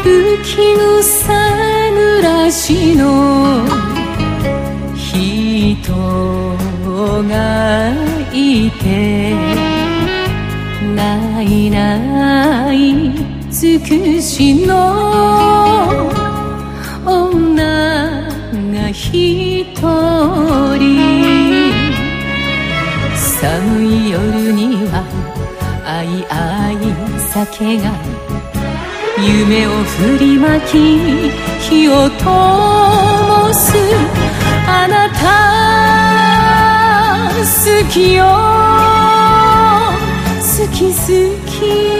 浮き草ぬらしの人がいて、ないない尽くしの女が一人、寒い夜にはあいあい酒が夢を振りまき火を灯す。あなた好きよ、好き好き